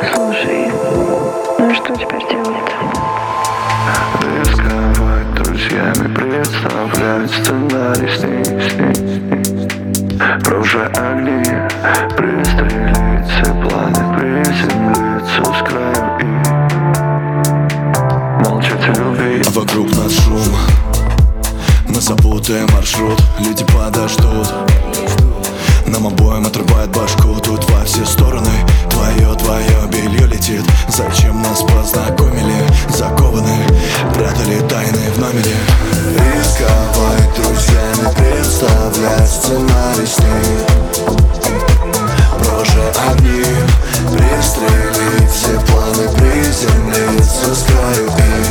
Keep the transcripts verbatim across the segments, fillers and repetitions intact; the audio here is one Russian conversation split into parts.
Слушай, ну и что теперь делать-то? Рисковать друзьями, представлять сценарий с ней, с ней, с ней. Прожжи огни, пристрелить все планы, приземлиться с краю и молчать о любви. А вокруг нас шум, мы запутаем маршрут, люди подождут. Нам обоим отрубает башку, тут во все стороны. Твое, твое белье летит. Зачем нас познакомили? Закованы, прятали тайны в номере. Рисковать друзьями, представлять сценарий с ней. Прожжи огни, пристрелить все планы, приземлиться с краю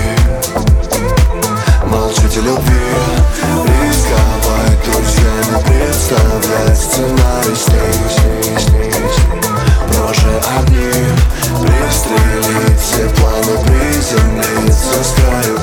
и молчать о любви. Рисковать друзьями, представлять сценарий с ней. Прожжи огни, пристрелить все планы, приземлиться с краю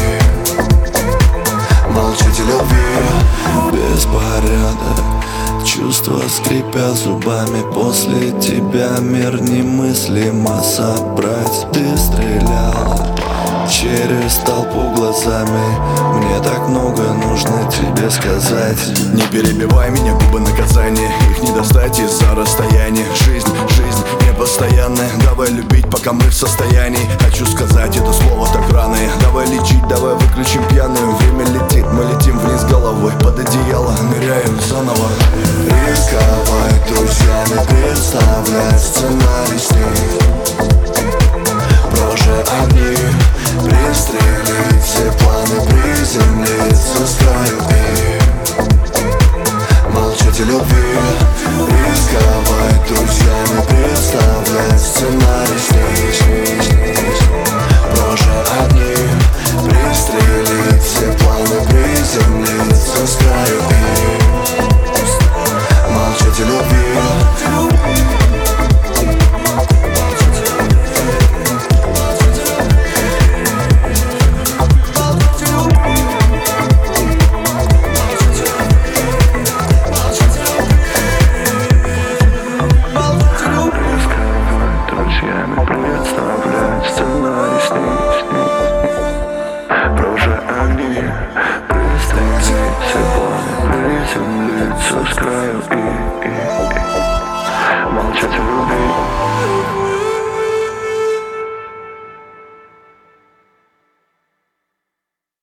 и молчать о любви. Беспорядок, чувства скрипят зубами. После тебя мир немыслимо собрать. Ты стреляла через толпу глазами. Мне так много нужно тебе сказать. Не перебивай меня, губы наказания. Их не достать из-за расстояния. Жизнь, жизнь непостоянная. Давай любить, пока мы в состоянии. Хочу сказать это слово так рано. Давай лечить, давай выключим пьяную. Время летит, мы летим вниз головой. Под одеяло ныряем заново. Рисковать друзьями, представлять сценарий.